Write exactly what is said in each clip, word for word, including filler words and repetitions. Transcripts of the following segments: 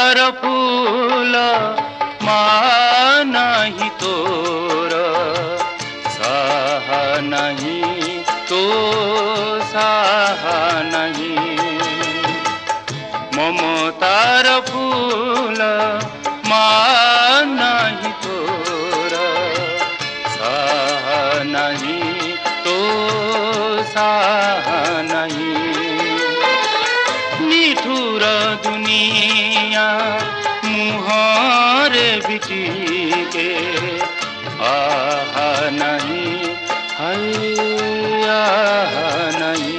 ममतार फूल मा नहीं तोर साहा नहीं तो साहा नहीं ममतार फूल मा नहीं तोर साहा नहीं तो साहा नहीं निठुर दुनिया मुहरे बिटी के आहा नहीं हाय आहा नहीं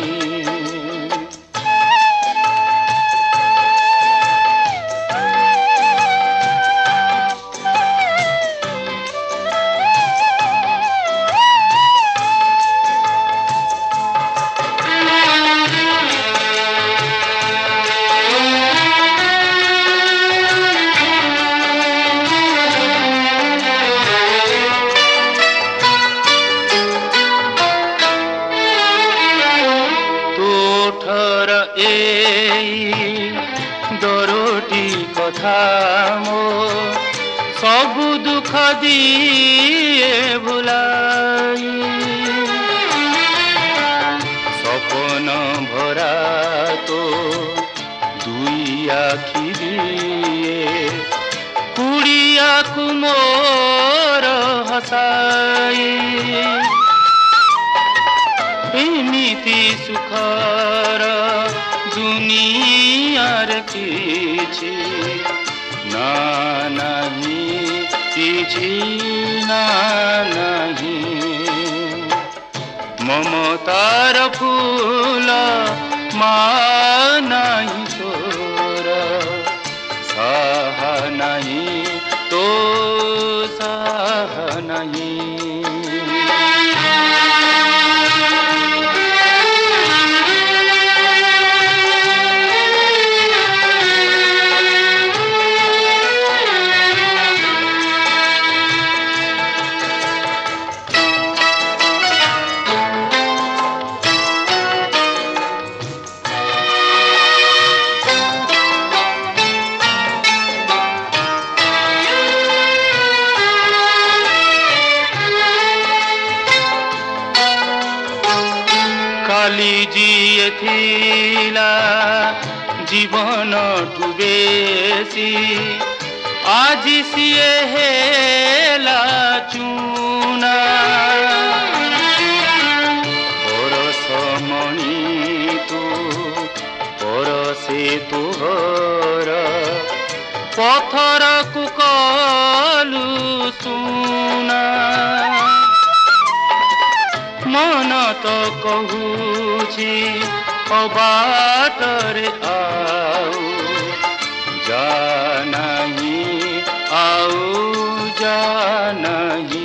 दरोटी कथा मो सब दुख दिए भुलाई सपन भरा तो दुई आखि दिए कुड़िया कुमोर हसाई एमिति सुखर दुनियार किछि ना नहीं किछि ना नहीं ममतार फूल मा नहीं तोर साहा नहीं तो साहा नहीं काली जी थिला जीवन टुबेसी आज सिए हेला चुना परस मणि तू परसे तुहर पथर कुकलु सुना मन तो कहूची अबाटरे आऊ जा नहीं आऊ जा नहीं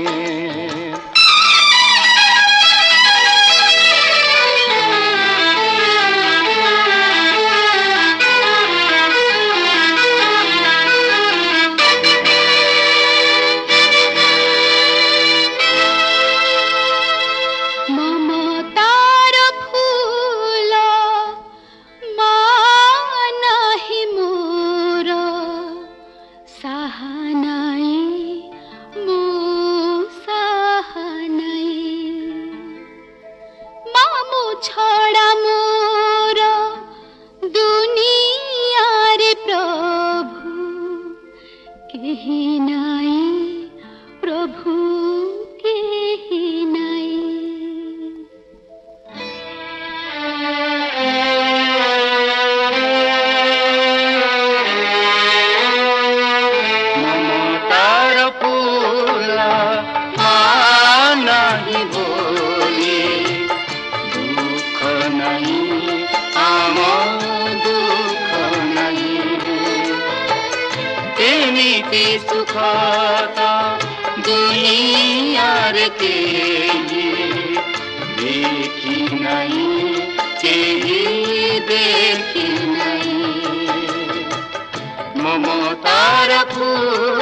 छड़ा मोर दुनिया रे प्रभु केहि नाई प्रभु केहि नाई ममतार फूल मा नहीं बोली दुख नहीं आम दुख नहीं एमिति सुख तो दुनियार केही देखी नहीं केही देखी नहीं ममतार फूल